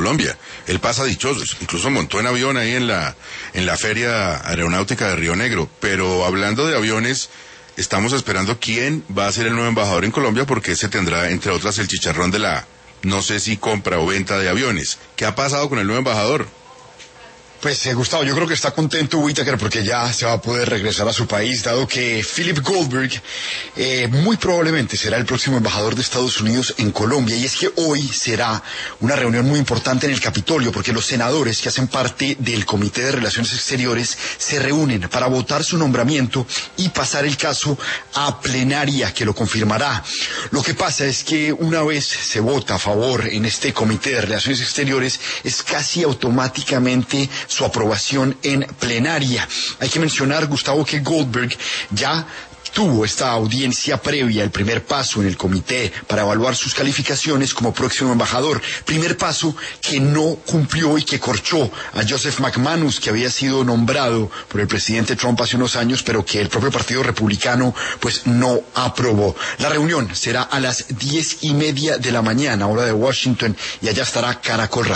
Colombia. Él pasa dichoso, incluso montó en avión ahí en la Feria Aeronáutica de Río Negro. Pero hablando de aviones, estamos esperando quién va a ser el nuevo embajador en Colombia, porque ese tendrá, entre otras, el chicharrón de la, no sé si compra o venta de aviones. ¿Qué ha pasado con el nuevo embajador? Pues Gustavo, yo creo que está contento Whittaker porque ya se va a poder regresar a su país, dado que Philip Goldberg muy probablemente será el próximo embajador de Estados Unidos en Colombia. Y es que hoy será una reunión muy importante en el Capitolio, porque los senadores que hacen parte del Comité de Relaciones Exteriores se reúnen para votar su nombramiento y pasar el caso a plenaria, que lo confirmará. Lo que pasa es que una vez se vota a favor en este Comité de Relaciones Exteriores, es casi automáticamente su aprobación en plenaria. Hay que mencionar, Gustavo, que Goldberg ya tuvo esta audiencia previa, el primer paso en el comité para evaluar sus calificaciones como próximo embajador. Primer paso que no cumplió y que corchó a Joseph McManus, que había sido nombrado por el presidente Trump hace unos años, pero que el propio Partido Republicano pues no aprobó. La reunión será a las 10:30 de la mañana, hora de Washington, y allá estará Caracol Radio.